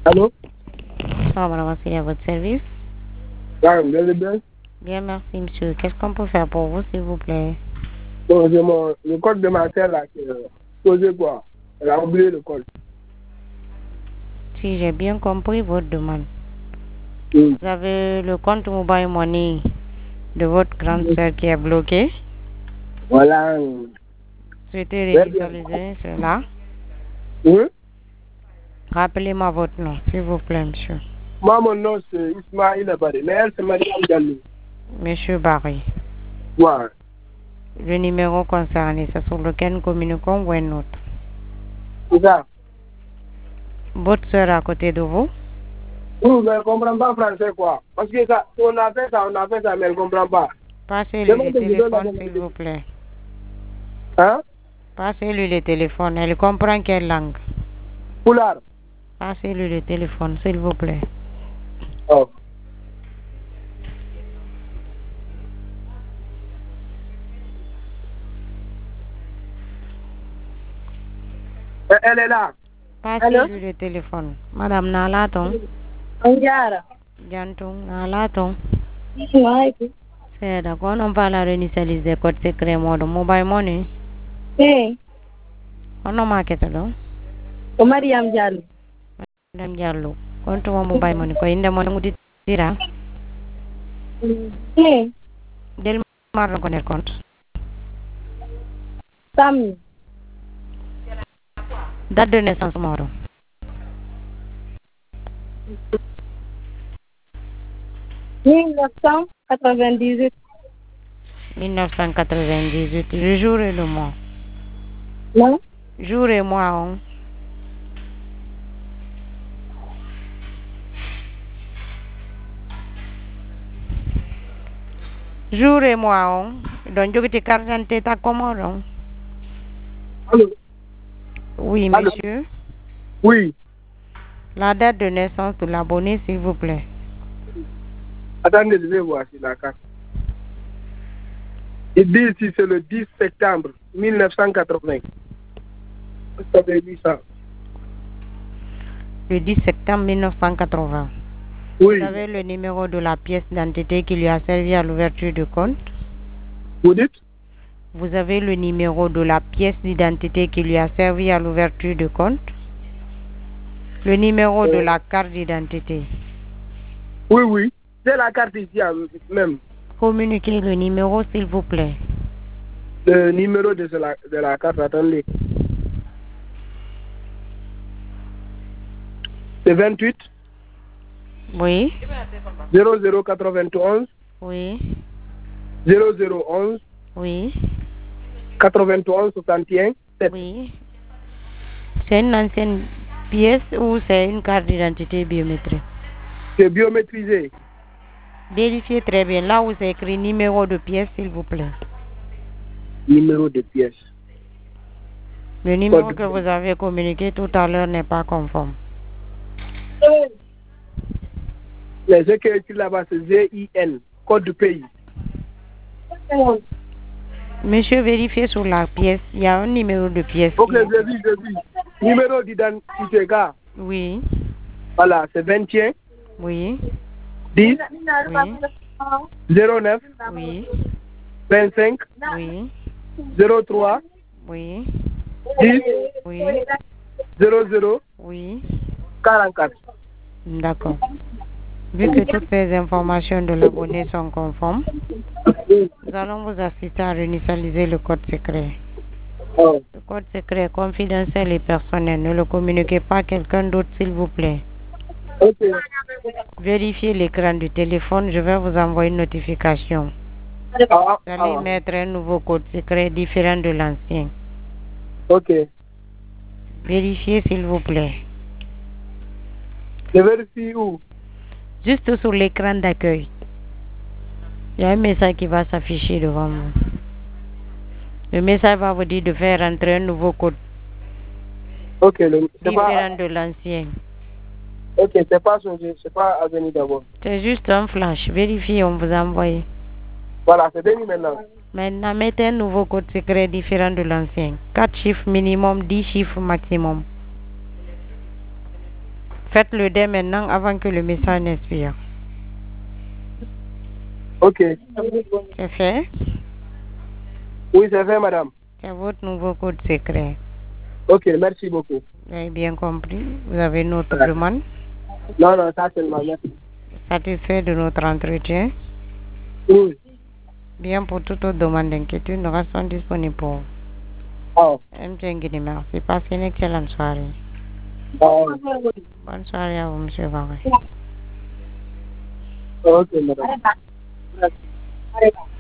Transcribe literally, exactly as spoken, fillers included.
Allô? Bonsoir, madame, Vassili, à votre service. Ah, vous allez bien? Bien, merci, monsieur. Qu'est-ce qu'on peut faire pour vous, s'il vous plaît? Bon, j'ai mon, le code de ma sœur, là, qui est posé quoi? Elle a oublié le code. Si j'ai bien compris votre demande. Oui. Vous avez le compte Mobile Money de votre grande sœur qui est bloqué. Voilà. Souhaitez Très bien. réinitialiser cela. Oui? Rappelez-moi votre nom, s'il vous plaît, monsieur. Moi, mon nom, c'est Ismaïl Abadé. Mais elle, c'est Mariam Diallo. Monsieur Barry. Ouais. Le numéro concerné, c'est sur lequel nous communiquons ou un autre. C'est ça. Votre sœur à côté de vous? Oui, mais elle ne comprend pas français, quoi. Parce que ça, on a fait ça, on a fait ça, mais elle ne comprend pas. Passez-lui Demande le que je donne la téléphone, s'il demande. vous plaît. Hein? Passez-lui le téléphone. Elle comprend quelle langue? Poulard. Passez-lui le téléphone, s'il vous plaît. Oh. Elle est là. Passez-lui le téléphone. Madame Nalaton. Anjara. Jantung Nalaton. Maiki. C'est d'accord, on va la réinitialiser des codes secrets mode mobile money. Eh. On a marqué là. O Mariam Diallo. Madame Diallo. Compte mon mobile money. Ko inde mo ngudi tira. Eh. Del mar ko ne compte. Sam. Date de naissance moro. mille neuf cent quatre-vingt-dix-huit. mille neuf cent quatre-vingt-dix-huit. Le jour et le mois. Non? Jour et mois. On. Jour et mois. On. Donc, je vais carte d'identité ta commande. Allô? Oui, Allô? monsieur. Oui. La date de naissance de l'abonné, s'il vous plaît. Attendez, je vais voir sur la carte. Il dit ici, c'est le dix septembre mille neuf cent quatre-vingts. Vous avez dit ça? Le dix septembre mille neuf cent quatre-vingts. Oui. Vous avez le numéro de la pièce d'identité qui lui a servi à l'ouverture du compte? Vous dites? Vous avez le numéro de la pièce d'identité qui lui a servi à l'ouverture du compte? Le numéro euh... de la carte d'identité? Oui, oui. C'est la carte ici même. Communiquez le numéro, s'il vous plaît. Le numéro de la, de la carte, attendez. C'est vingt-huit. Oui. zéro zéro quatre-vingt-onze. Oui. zéro zéro onze. Oui. quatre-vingt-onze soixante et un. sept. Oui. C'est une ancienne pièce ou c'est une carte d'identité biométrique? C'est biométrisé. Vérifiez très bien. Là où c'est écrit numéro de pièce, s'il vous plaît. Numéro de pièce. Le numéro que vous avez communiqué tout à l'heure n'est pas conforme. Mais ce qui est écrit là-bas, c'est Z I N, code du pays. Monsieur, vérifiez sur la pièce. Il y a un numéro de pièce. Ok, je vis, je vis. Numéro d'identité, gars. Oui. Voilà, c'est vingt et un. Oui. dix. Oui. zéro neuf. Oui. vingt-cinq. Oui. zéro trois. Oui. dix. Oui. zéro zéro. Oui. quarante-quatre. D'accord. Vu que toutes ces informations de l'abonné sont conformes, nous allons vous assister à réinitialiser le code secret. Oh. Le code secret est confidentiel et personnel. Ne le communiquez pas à quelqu'un d'autre, s'il vous plaît. Ok. Vérifiez l'écran du téléphone. Je vais vous envoyer une notification. Ah, Vous allez ah. mettre un nouveau code secret différent de l'ancien. Ok. Vérifiez, s'il vous plaît. Je vérifie où? Juste sur l'écran d'accueil. Il y a un message qui va s'afficher devant vous. Le message va vous dire de faire entrer un nouveau code. Ok, le, c'est différent pas... de l'ancien. Ok, c'est pas changé, c'est pas avenu d'abord. C'est juste un flash. Vérifiez, on vous a envoyé. Voilà, c'est venu maintenant. Maintenant, mettez un nouveau code secret différent de l'ancien. quatre chiffres minimum, dix chiffres maximum. Faites-le dès maintenant avant que le message n'expire. Ok. C'est fait? Oui, c'est fait, madame. C'est votre nouveau code secret. Ok, merci beaucoup. Vous avez bien compris? Vous avez une autre Ouais. demande? Non, non, ça seulement, merci. Satisfait de notre entretien? Oui. Bien, pour toute autre demande d'inquiétude, nous restons disponibles pour vous. Oh. M. Nguyen, merci. Passez une excellente soirée. Oh. Bonne soirée à vous, M. Varé. Ok, madame.